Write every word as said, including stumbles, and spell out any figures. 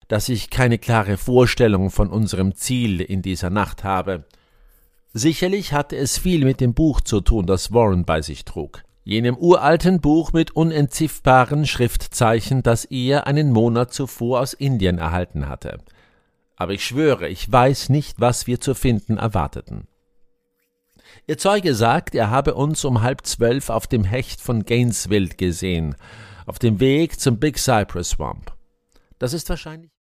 dass ich keine klare Vorstellung von unserem Ziel in dieser Nacht habe. Sicherlich hatte es viel mit dem Buch zu tun, das Warren bei sich trug. Jenem uralten Buch mit unentziffbaren Schriftzeichen, das er einen Monat zuvor aus Indien erhalten hatte. Aber ich schwöre, ich weiß nicht, was wir zu finden erwarteten. Ihr Zeuge sagt, er habe uns um halb zwölf auf dem Hecht von Gainesville gesehen, auf dem Weg zum Big Cypress Swamp. Das ist wahrscheinlich